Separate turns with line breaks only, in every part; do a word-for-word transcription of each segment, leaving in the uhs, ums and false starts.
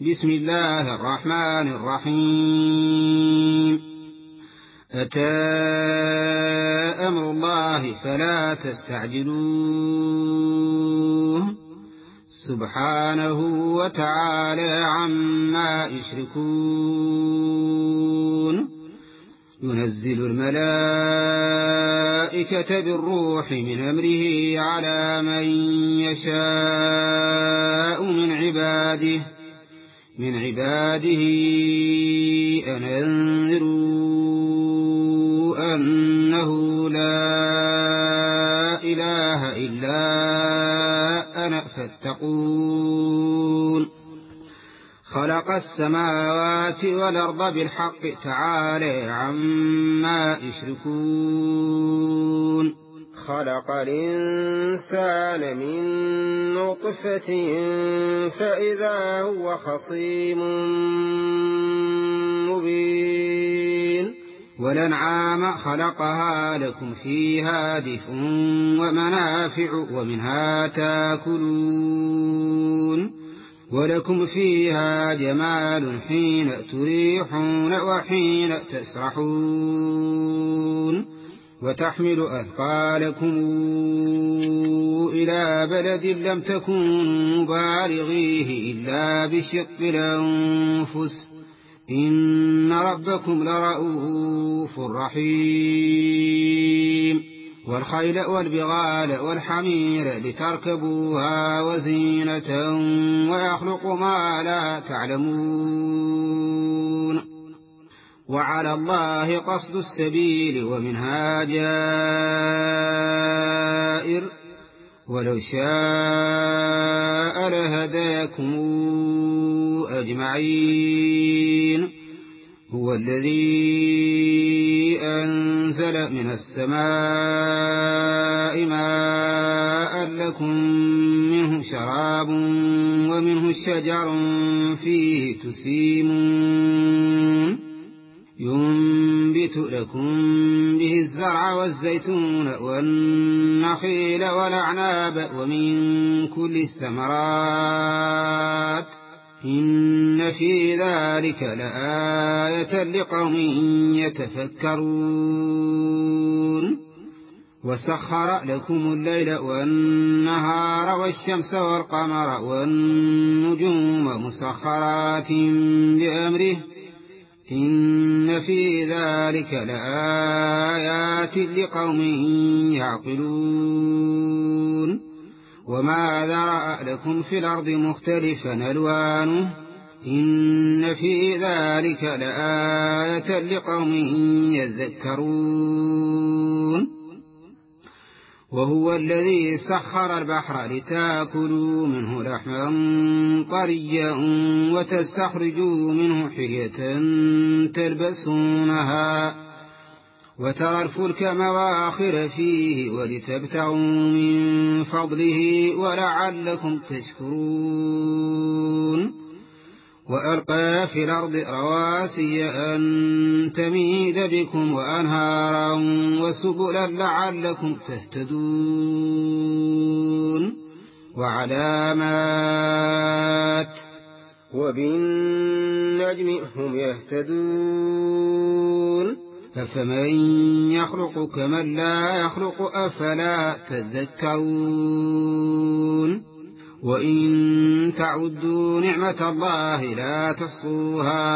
بسم الله الرحمن الرحيم. أتى أمر الله فلا تستعجلوه سبحانه وتعالى عما يشركون. ينزل الملائكة بالروح من أمره على من يشاء من عباده من عباده أن أنذروا أنه لا إله إلا أنا فاتقون. خلق السماوات والأرض بالحق تعالى عما يشركون. خلق الإنسان من نطفة فإذا هو خصيم مبين. والأنعام خلقها لكم فيها دفء ومنافع ومنها تاكلون ولكم فيها جمال حين تريحون وحين تسرحون. وتحمل أثقالكم إلى بلد لم تكونوا بالغيه إلا بشق الأنفس إن ربكم لرؤوف رحيم. والخيل والبغال والحمير لتركبوها وزينة ويخلق ما لا تعلمون. وعلى الله قصد السبيل ومنها جائر ولو شاء لهداكم أجمعين. هو الذي أنزل من السماء ماء لكم منه شراب ومنه شجر فيه تسيمون. ينبت لكم به الزرع والزيتون والنخيل والأعناب ومن كل الثمرات إن في ذلك لآية لقوم يتفكرون. وسخر لكم الليل والنهار والشمس والقمر والنجوم مسخرات بأمره إن في ذلك لآيات لقوم يعقلون. وما ذرأ لكم في الأرض مختلفا ألوانه إن في ذلك لآية لقوم يذكرون. وهو الذي سخر البحر لتأكلوا منه لحما طريا وتستخرجوا منه حلية تلبسونها وترى الفلك مواخر فيه ولتبتغوا من فضله ولعلكم تشكرون. وألقى في الأرض رواسي أن تميد بكم وأنهارا وسبلا لعلكم تهتدون. وعلامات وبالنجم هم يهتدون. أفمن يخلق كمن لا يخلق أفلا تذكرون. وإن تعدوا نعمة الله لا تحصوها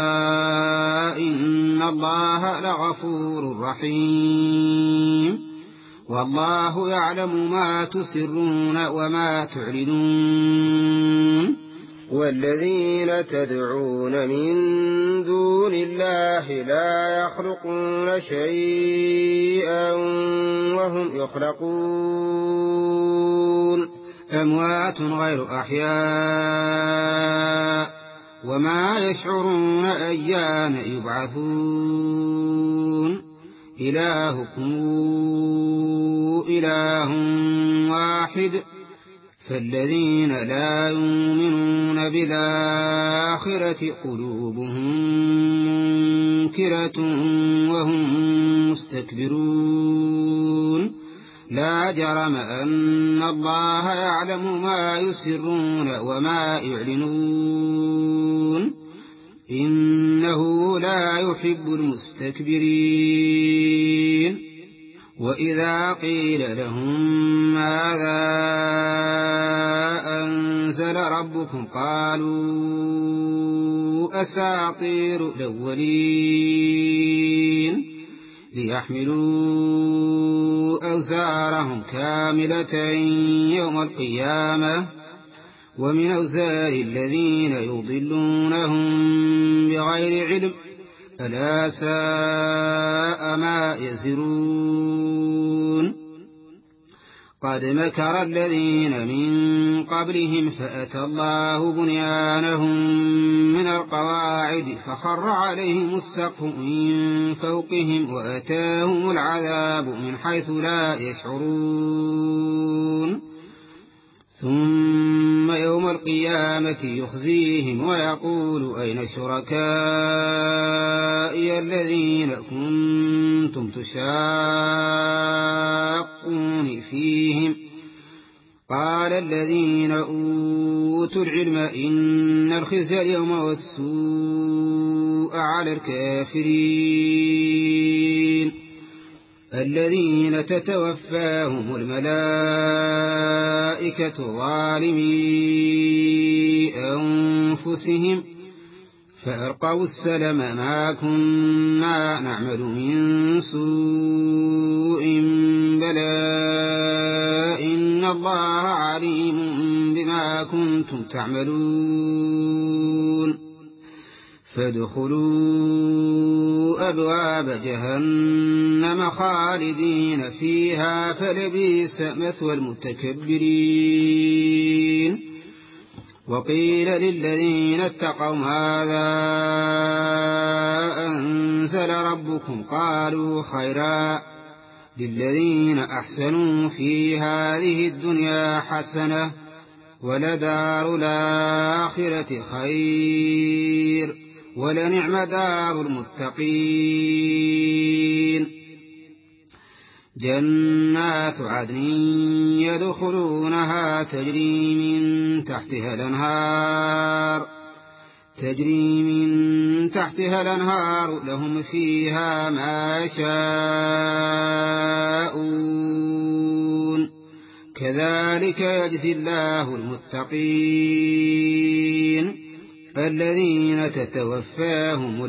إن الله لغفور رحيم. والله يعلم ما تسرون وما تعلنون. والذين تدعون من دون الله لا يخلقون شيئا وهم يخلقون. أموات غير أحياء وما يشعرون أيان يبعثون. إلهكم إله واحد فالذين لا يؤمنون بالآخرة قلوبهم منكرة وهم مستكبرون. لا جرم أن الله يعلم ما يسرون وما يعلنون. يحب المستكبرين وإذا قيل لهم ماذا أنزل ربكم قالوا أساطير الأولين ليحملوا أوزارهم كاملة يوم القيامة ومن أوزار الذين يضلونهم بغير علم ألا ساء ما يزرون قد مكر الذين من قبلهم فأتى الله بنيانهم من القواعد فخر عليهم السقف من فوقهم وأتاهم العذاب من حيث لا يشعرون ثم يوم القيامة يخزيهم ويقول أين شركائي الذين كنتم تشاقون فيهم قال الذين أوتوا العلم إن الخزي اليوم والسوء على الكافرين الذين تتوفاهم الملائكة ظالمي أنفسهم فألقوا السلم ما كنا نعمل من سوء بلى إن الله عليم بما كنتم تعملون فادخلوا أبواب جهنم خالدين فيها فلبئس مثوى المتكبرين وقيل للذين اتقوا ماذا أنزل ربكم قالوا خيرا للذين أحسنوا في هذه الدنيا حسنة ولدار الآخرة خير ولنعم دار المتقين جنات عدن يدخلونها تجري من تحتها الأنهار تجري من تحتها الأنهار لهم فيها ما يشاءون كذلك يجزي الله المتقين الذين تتوفاهم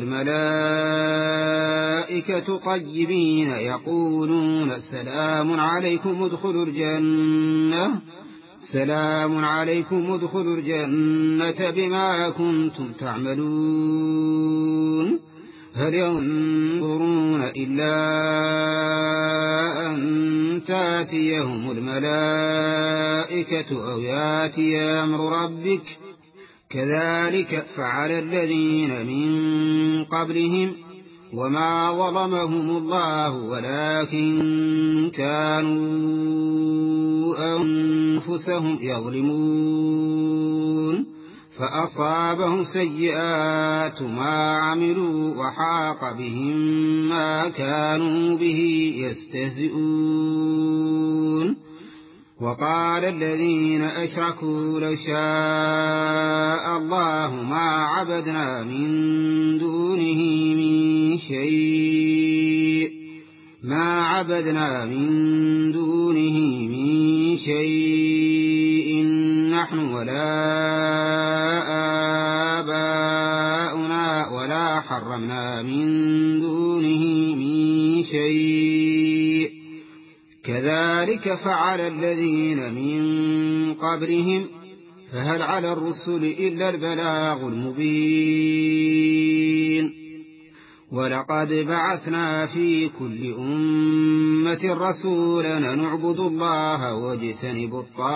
الملائكة طيبين يقولون سلام عليكم ادخلوا الجنة سلام عليكم ادخلوا الجنة بما كنتم تعملون هل ينظرون إلا أن تاتيهم الملائكة أو ياتي أمر ربك كذلك فعل الذين من قبلهم وما ظلمهم الله ولكن كانوا أنفسهم يظلمون فأصابهم سيئات ما عملوا وحاق بهم ما كانوا به يستهزئون وقال الذين أشركوا لو شاء الله ما عبدنا من دونه من شيء ما عبدنا من دونه من شيء نحن ولا آباؤنا ولا حرمنا من دونه من شيء كذلك فعل الذين من قبلهم فهل على الرسل إلا البلاغ المبين ولقد بعثنا في كل أمة رسولا نعبد الله واجتنب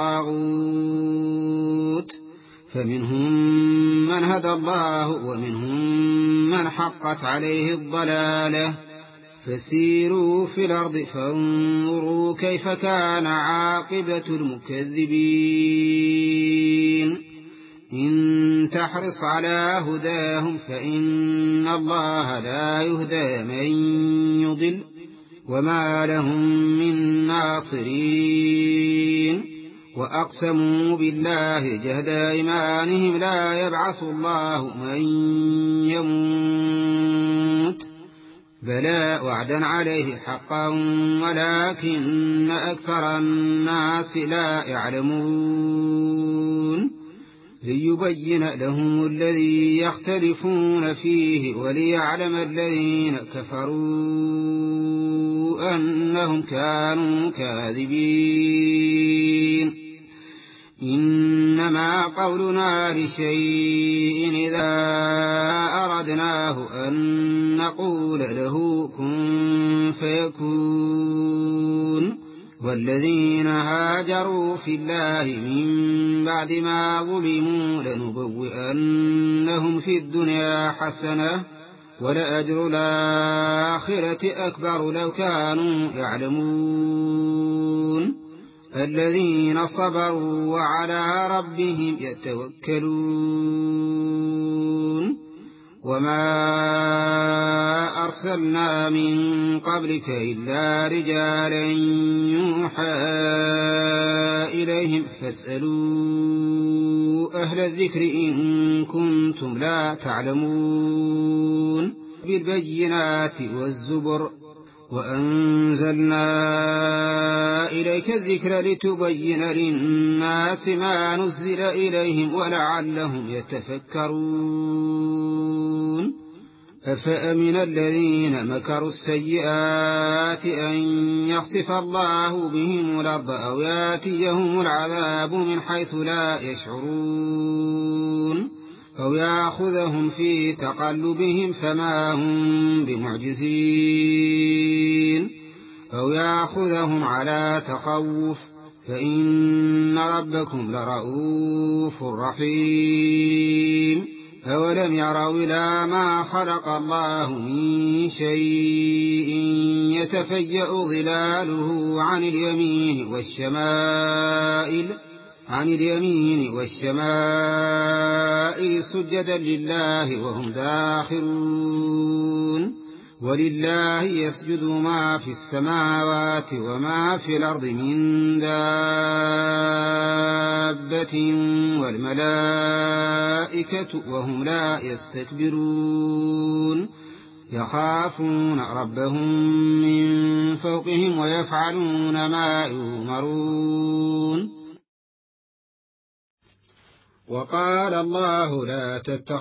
الطاغوت فمنهم من هدى الله ومنهم من حقت عليه الضلالة فسيروا في الأرض فانظروا كيف كان عاقبة المكذبين إن تحرص على هداهم فإن الله لا يهدى من يضل وما لهم من ناصرين وأقسموا بالله جهد أيمانهم لا يبعث الله من يموت بلى وعدا عليه حقا ولكن أكثر الناس لا يعلمون ليبين لهم الذي يختلفون فيه وليعلم الذين كفروا أنهم كانوا كاذبين إنما قولنا لشيء إذا أردناه أن نقول له كن فيكون والذين هاجروا في الله من بعد ما ظلموا لنبوئنهم في الدنيا حسنة ولأجر الآخرة أكبر لو كانوا يعلمون الذين صبروا وعلى ربهم يتوكلون وما أرسلنا من قبلك إلا رجالا يوحى إليهم فاسألوا أهل الذكر إن كنتم لا تعلمون بالبينات والزبر وأنزلنا إليك الذكر لتبين للناس ما نزل إليهم ولعلهم يتفكرون أفأمن الذين مكروا السيئات أن يخسف الله بهم الأرض أو ياتيهم العذاب من حيث لا يشعرون أو يأخذهم في تقلبهم فما هم بمعجزين أو يأخذهم على تخوف فإن ربكم لرؤوف رحيم أولم يروا إلى ما خلق الله من شيء يتفيأ ظلاله عن اليمين والشمائل عن اليمين والشمائل سجدا لله وهم داخرون ولله يسجد ما في السماوات وما في الأرض من دابة والملائكة وهم لا يستكبرون يخافون ربهم من فوقهم ويفعلون ما يؤمرون وقال الله لا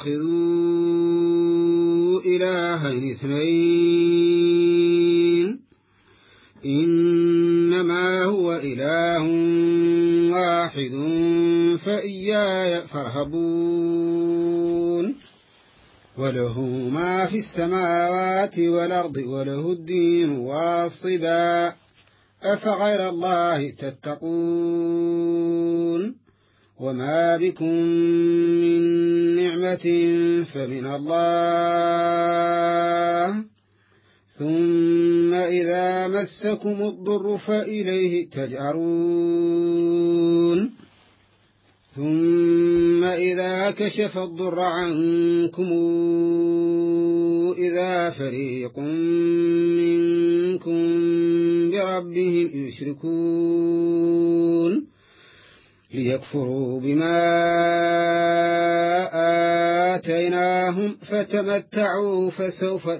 تتخذوا إلهين اثنين إنما هو إله واحد فإياي فارهبون وله ما في السماوات والأرض وله الدين واصبا أفغير الله تتقون وما بكم من نعمة فمن الله ثم إذا مسكم الضر فإليه تجأرون ثم إذا كشف الضر عنكم إذا فريق منكم بربهم يشركون ليكفروا بما آتيناهم فتمتعوا فسوف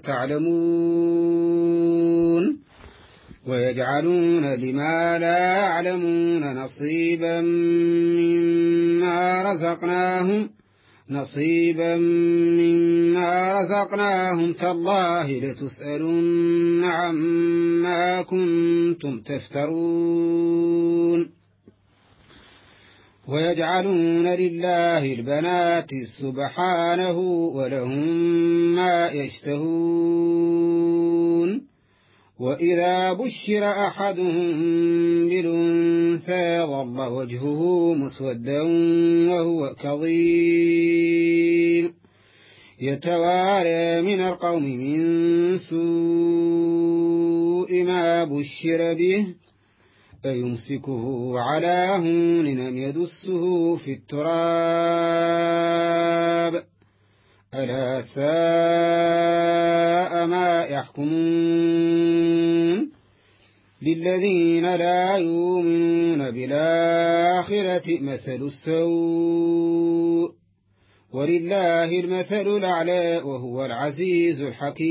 تعلمون ويجعلون لما لا يعلمون نصيبا مما رزقناهم نصيبا مما رزقناهم تالله لتسألن عما كنتم تفترون ويجعلون لله البنات سبحانه ولهم ما يشتهون وإذا بشر أحدهم بالأنثى ظل وجهه مسودا وهو كظيم يتوارى من القوم من سوء ما بشر به أيمسكه على هون أم يدسه في التراب ألا ساء ما يحكمون للذين لا يؤمنون بالآخرة مثل السوء ولله المثل الأعلى وهو العزيز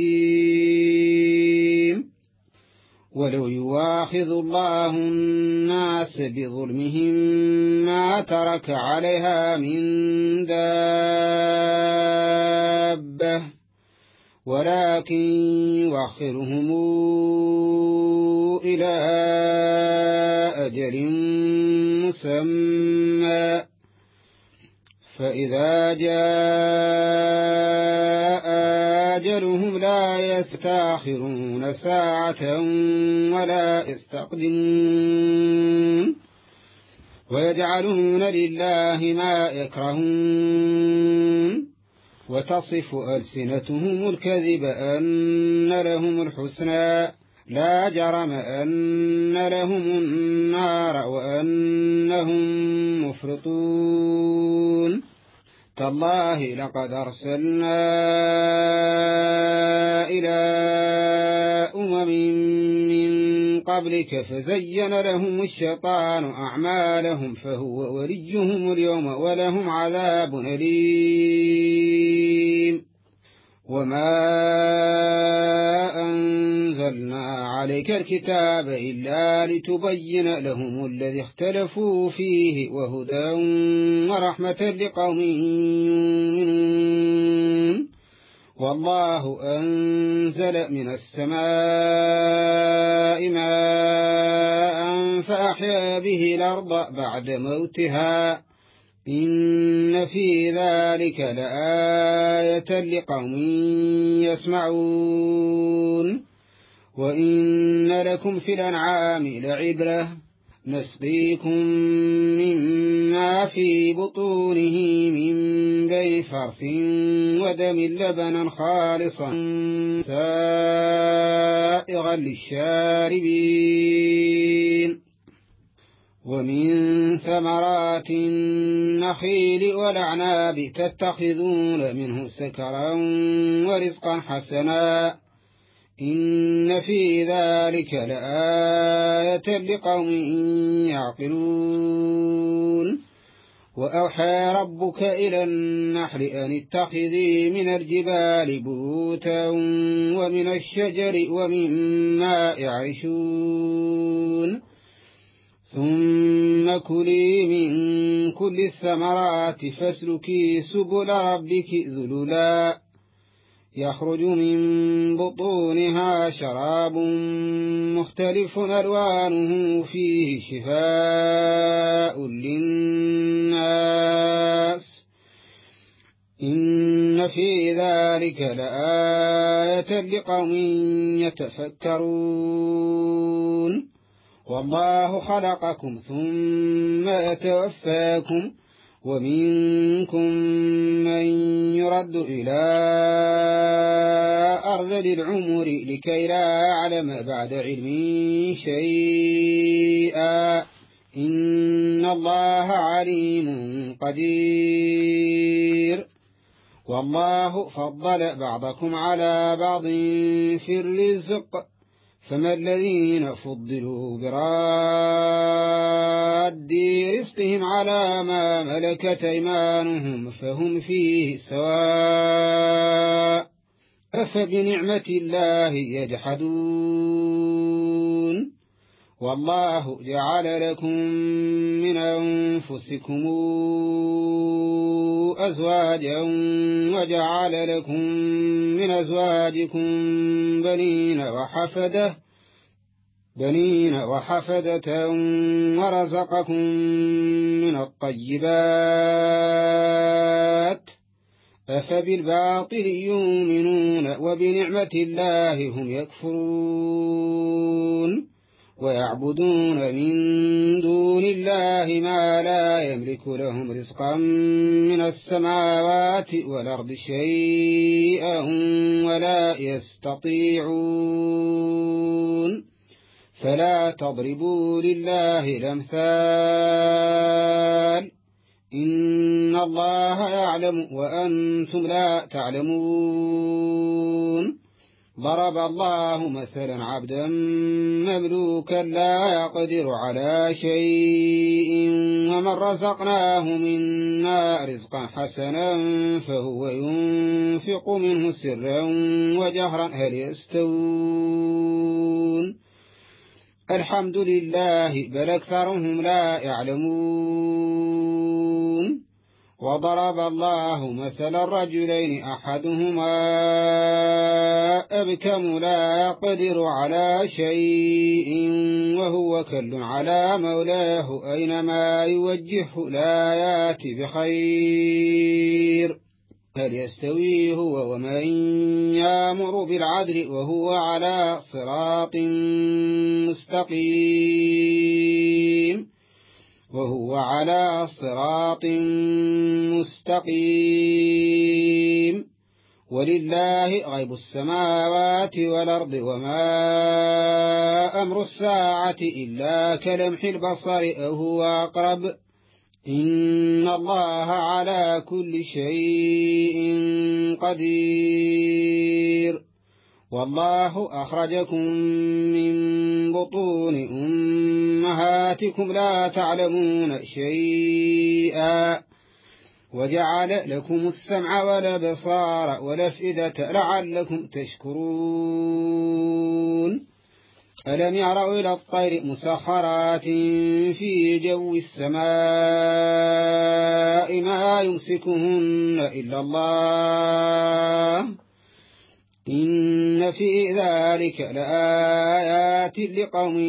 الحكيم. ولو يواخذ الله الناس بظلمهم ما ترك عليها من دابة ولكن يؤخرهم إلى أجل مسمى فإذا جاء أجلهم لا يستأخرون ساعة ولا يستقدمون ويجعلون لله ما يكرهون وتصف ألسنتهم الكذب أن لهم الحسنى لا جرم أن لهم النار وأنهم مفرطون تالله لقد أرسلنا إلى أمم من قبلك فزين لهم الشيطان أعمالهم فهو وليهم اليوم ولهم عذاب أليم. وما أنزلنا عليك الكتاب إلا لتبين لهم الذي اختلفوا فيه وهدى ورحمة لقوم يؤمنون. والله أنزل من السماء ماء فأحيا به الأرض بعد موتها إن في ذلك لآية لقوم يسمعون. وإن لكم في الأنعام لعبرة نسقيكم مما في بطونه من بين فرث ودم لبنا خالصا سائغا للشاربين. ومن ثمرات النخيل والأعناب تتخذون منه سكرا ورزقا حسنا إن في ذلك لآية لقوم يعقلون. وأوحى ربك إلى النحل أن اتخذي من الجبال بيوتا ومن الشجر ومما يعرشون ثم كلي من كل الثمرات فاسلكي سبل ربك ذللا يخرج من بطونها شراب مختلف ألوانه فيه شفاء للناس إن في ذلك لآية لقوم يتفكرون. والله خلقكم ثم يتوفاكم ومنكم من يرد إلى أرذل العمر لكي لا يعلم بعد علم شيئا إن الله عليم قدير. والله فضل بعضكم على بعض في الرزق فما الذين فضلوا براد رزقهم على ما ملكت أيمانهم فهم فيه سواء أفبنعمة الله يجحدون. والله جعل لكم من أنفسكم أزواجا وجعل لكم من أزواجكم بنين وحفدة بنين وحفدة ورزقكم من الطيبات أفبالباطل يؤمنون وبنعمة الله هم يكفرون ويعبدون من دون الله ما لا يملك لهم رزقا من السماوات والأرض شيئا ولا يستطيعون فلا تضربوا لله الأمثال إن الله يعلم وأنتم لا تعلمون. ضرب الله مثلا عبدا مملوكا لا يقدر على شيء ومن رزقناه منا رزقا حسنا فهو ينفق منه سرا وجهرا هل يستوون الحمد لله بل أكثرهم لا يعلمون وضرب الله مثلا الرجلين أحدهما أبكم لا يقدر على شيء وهو كل على مولاه أينما يوجهه لا يأتي بخير هل يستوي هو ومن يأمر بالعدل وهو على صراط مستقيم وهو على صراط مستقيم ولله غيب السماوات والأرض وما أمر الساعة إلا كلمح البصر أو هو أقرب إن الله على كل شيء قدير والله أخرجكم من بطون أمهاتكم لا تعلمون شيئا وجعل لكم السمع والأبصار والأفئدة لعلكم تشكرون ألم يروا إلى الطير مسخرات في جو السماء ما يمسكهن إلا الله إن في ذلك لآيات لقوم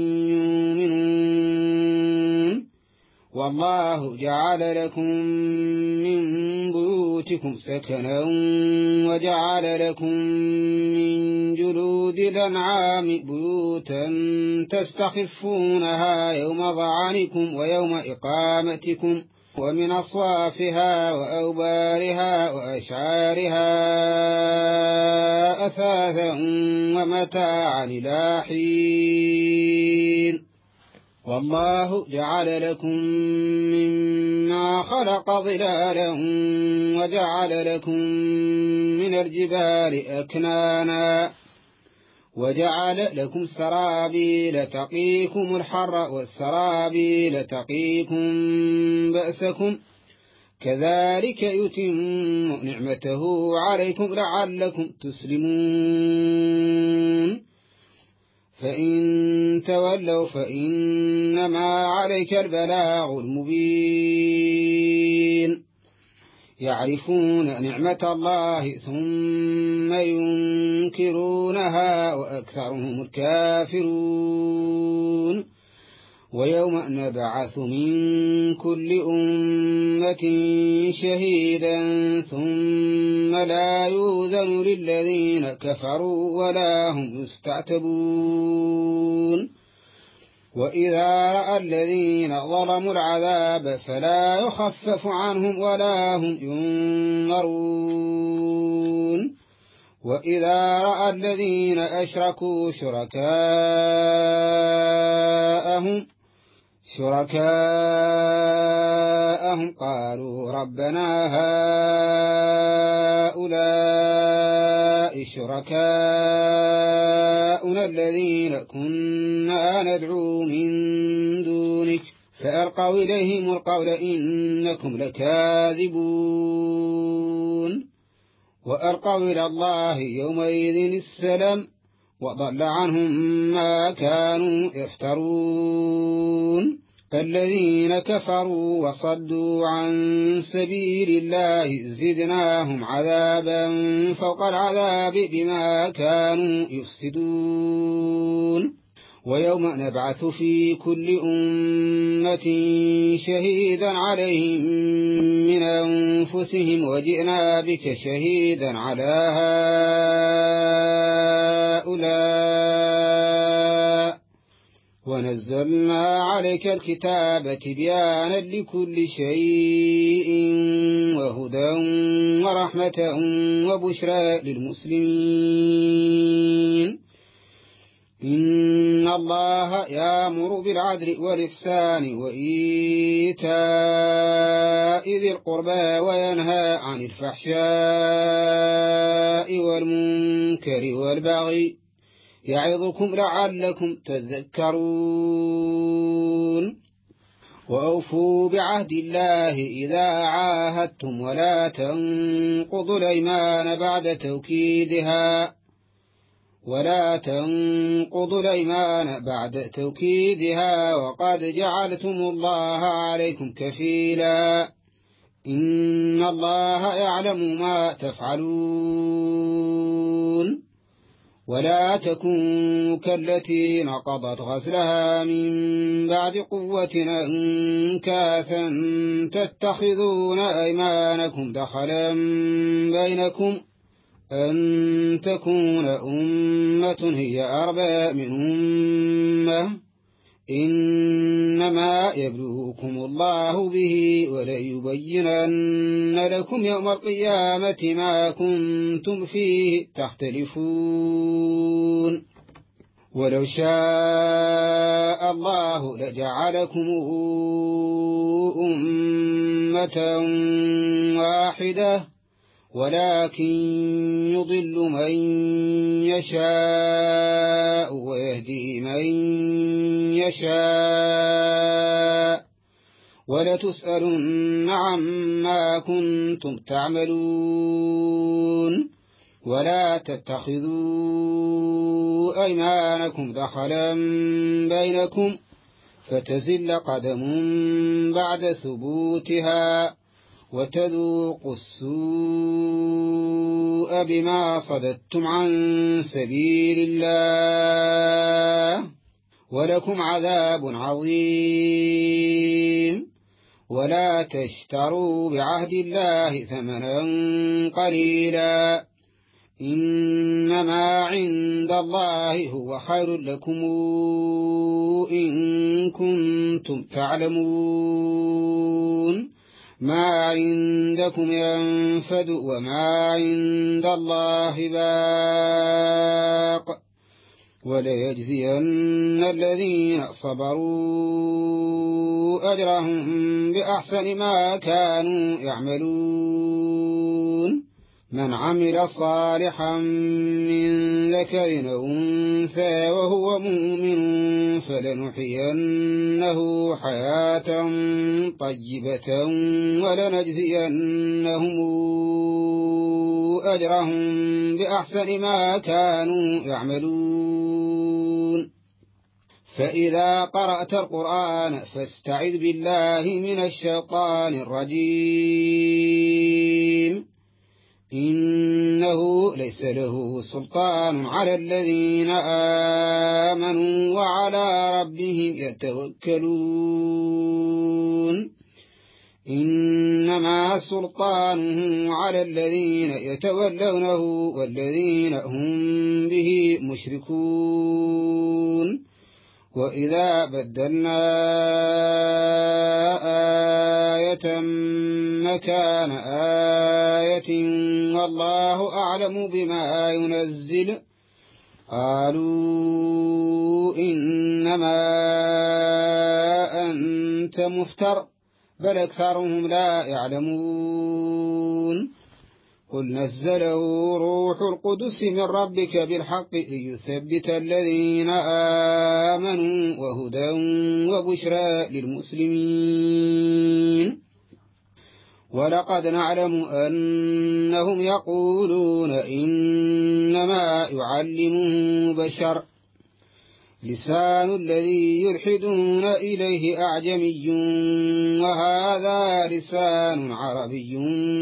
يؤمنون والله جعل لكم من بيوتكم سكنا وجعل لكم من جلود الأنعام بيوتا تستخفونها يوم ظعنكم ويوم إقامتكم ومن أصوافها وأوبارها وأشعارها أثاثا ومتاعا إلى حين والله جعل لكم مما خلق ظلالا وجعل لكم من الجبال أكنانا وجعل لكم سرابيل تقيكم الحر والسرابيل تقيكم بأسكم كذلك يتم نعمته عليكم لعلكم تسلمون فإن تولوا فإنما عليك البلاغ المبين يعرفون نعمة الله ثم ينكرونها وأكثرهم الكافرون ويوم نبعث من كل أمة شهيدا ثم لا يؤذن للذين كفروا ولا هم يستعتبون وإذا رأى الذين ظلموا العذاب فلا يخفف عنهم ولا هم ينظرون وإذا رأى الذين أشركوا شركاءهم شركاءهم قالوا ربنا هؤلاء شركاؤنا الذين كنا ندعو من دونك فألقوا إليهم القول إنكم لكاذبون وألقوا إلى الله يومئذ السلام وضل عنهم ما كانوا يفترون الذين كفروا وصدوا عن سبيل الله زدناهم عذابا فوق العذاب بما كانوا يفسدون ويوم نبعث في كل أمة شهيدا عليهم من أنفسهم وجئنا بك شهيدا على هؤلاء ونزلنا عليك الكتاب تبيانا لكل شيء وهدى ورحمة وبشرى للمسلمين إن إن الله يأمر بالعدل والإحسان وإيتاء ذي القربى وينهى عن الفحشاء والمنكر والبغي يعظكم لعلكم تذكرون وأوفوا بعهد الله إذا عاهدتم ولا تنقضوا الأيمان بعد توكيدها ولا تنقضوا الأيمان بعد توكيدها وقد جعلتم الله عليكم كفيلا إن الله يعلم ما تفعلون ولا تكونوا كالتي نقضت غزلها من بعد قوة أنكاثا تتخذون أيمانكم دخلا بينكم أن تكون أمة هي أربى من أمة إنما يبلوكم الله به وليبينن لكم يوم القيامة ما كنتم فيه تختلفون ولو شاء الله لجعلكم أمة واحدة ولكن يضل من يشاء ويهدي من يشاء ولتسألن عما كنتم تعملون ولا تتخذوا أيمانكم دخلا بينكم فتزل قدم بعد ثبوتها وتذوقوا السوء بما صددتم عن سبيل الله ولكم عذاب عظيم ولا تشتروا بعهد الله ثمنا قليلا إنما عند الله هو خير لكم إن كنتم تعلمون ما عندكم ينفد وما عند الله باق وليجزين الذين صبروا أجرهم بأحسن ما كانوا يعملون من عمل صالحا من ذكر أو أنثى وهو مؤمن فلنحيينه حياة طيبة ولنجزينهم أجرهم بأحسن ما كانوا يعملون فإذا قرأت القرآن فاستعذ بالله من الشيطان الرجيم إنه ليس له سلطان على الذين آمنوا وعلى ربهم يتوكلون إنما سلطانه على الذين يتولونه والذين هم به مشركون وإذا بدلنا آية مكان آية والله أعلم بما ينزل قالوا إنما أنت مفتر بل أكثرهم لا يعلمون قل نزله روح القدس من ربك بالحق ليثبت الذين آمنوا وهدى وبشرى للمسلمين ولقد نعلم أنهم يقولون إنما يعلمه بشر لسان الذي يلحدون إليه أعجمي وهذا لسان عربي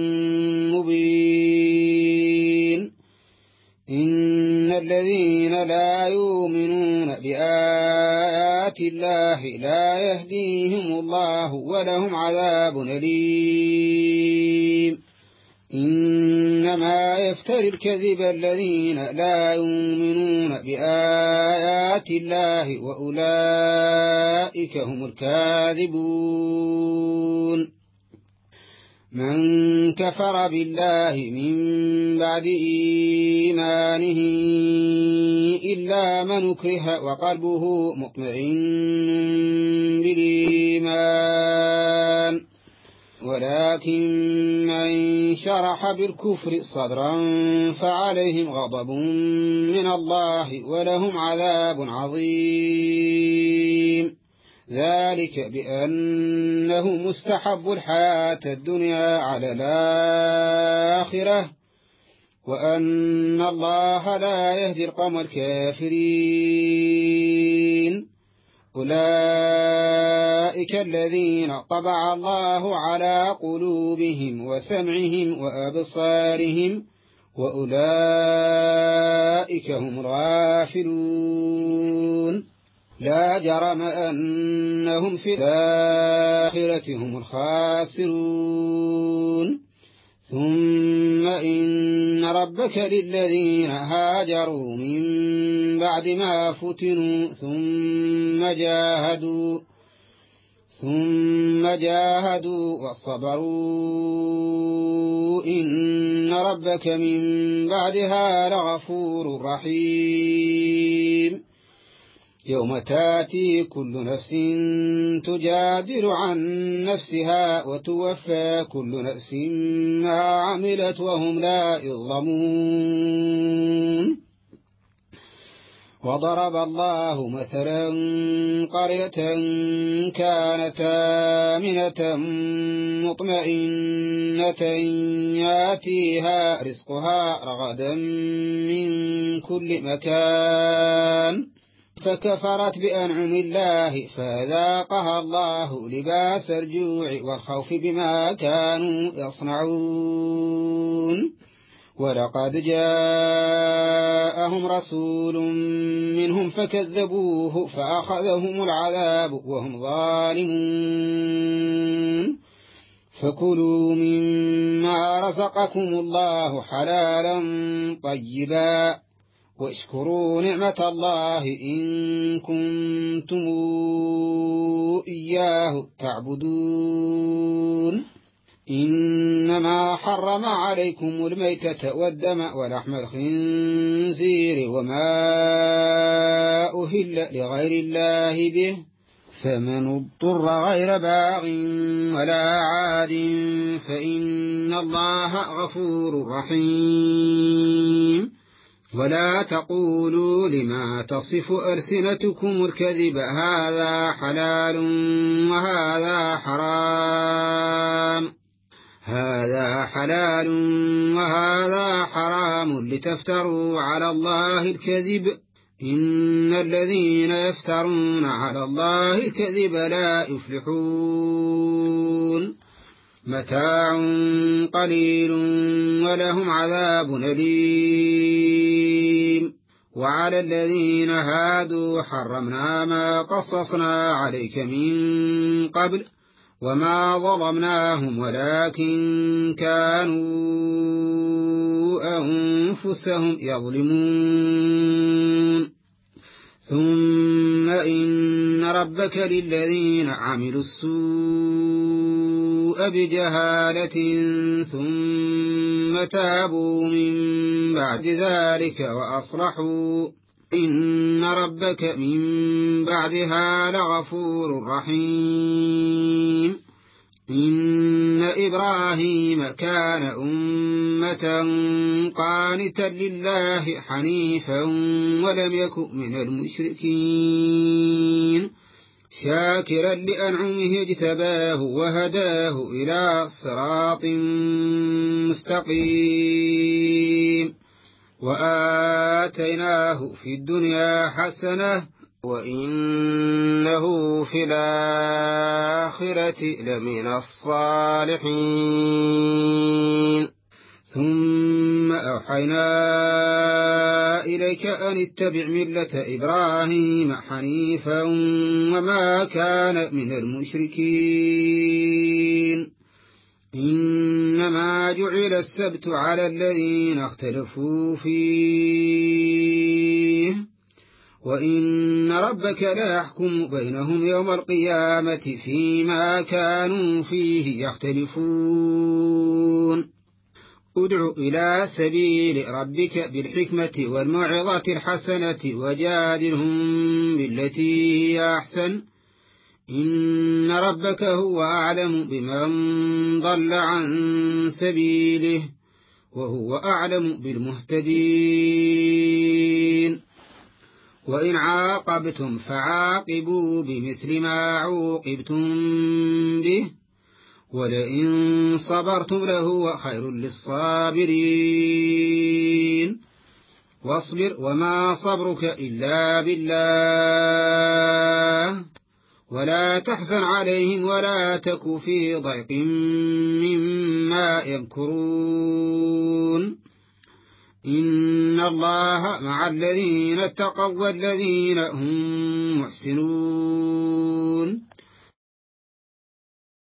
مبين إن الذين لا يؤمنون بآيات الله لا يهديهم الله ولهم عذاب أليم إنما يفتري الكذب الذين لا يؤمنون بآيات الله وأولئك هم الكاذبون من كفر بالله من بعد إيمانه إلا من أكره وقلبه مطمئن بالإيمان ولكن من شرح بالكفر صدرا فعليهم غضب من الله ولهم عذاب عظيم ذلك بأنه مستحب الحياة الدنيا على الآخرة وأن الله لا يهدي القوم الكافرين أولئك الذين طبع الله على قلوبهم وسمعهم وأبصارهم وأولئك هم الغافلون لا جرم أنهم في الآخرة هم الخاسرون ثم إن ربك للذين هاجروا من بعد ما فتنوا ثم جاهدوا ثم جاهدوا وصبروا إن ربك من بعدها لغفور رحيم يوم تاتي كل نفس تجادل عن نفسها وتوفى كل نفس ما عملت وهم لا يظلمون وضرب الله مثلا قرية كانت آمنة مطمئنة ياتيها رزقها رغدا من كل مكان فكفرت بأنعم الله فذاقها الله لباس الجوع والخوف بما كانوا يصنعون ولقد جاءهم رسول منهم فكذبوه فأخذهم العذاب وهم ظالمون فكلوا مما رزقكم الله حلالا طيبا واشكروا نعمة الله إن كنتم إياه تعبدون إنما حرم عليكم الميتة والدم ولحم الخنزير وما أهل لغير الله به فمن اضطر غير باغ ولا عاد فإن الله غفور رحيم ولا تقولوا لما تصف ألسنتكم الكذب هذا حلال وهذا حرام هذا حلال وهذا حرام لتفتروا على الله الكذب إن الذين يفترون على الله الكذب لا يفلحون متاع قليل ولهم عذاب أليم وعلى الذين هادوا حرمنا ما قصصنا عليك من قبل وما ظلمناهم ولكن كانوا أنفسهم يظلمون ثم إن ربك للذين عملوا السوء بجهالة ثم تابوا من بعد ذلك وأصلحوا إن ربك من بعدها لغفور رحيم إن إبراهيم كان أمة قانتا لله حنيفا ولم يكن من المشركين شاكرا لأنعمه اجتباه وهداه إلى صراط مستقيم وآتيناه في الدنيا حسنة وإنه في الآخرة لمن الصالحين ثم أوحينا إليك أن اتبع ملة إبراهيم حنيفا وما كان من المشركين إنما جعل السبت على الذين اختلفوا فيه وإن ربك ليحكم بينهم يوم القيامة فيما كانوا فيه يختلفون ادع إلى سبيل ربك بالحكمة والموعظة الحسنة وجادلهم بالتي هي أحسن إن ربك هو أعلم بمن ضل عن سبيله وهو أعلم بالمهتدين وإن عاقبتم فعاقبوا بمثل ما عوقبتم به ولئن صبرتم لهو خير للصابرين واصبر وما صبرك إلا بالله ولا تحزن عليهم ولا تك في ضيق مما يمكرون إن الله مع الذين اتقوا والذين هم محسنون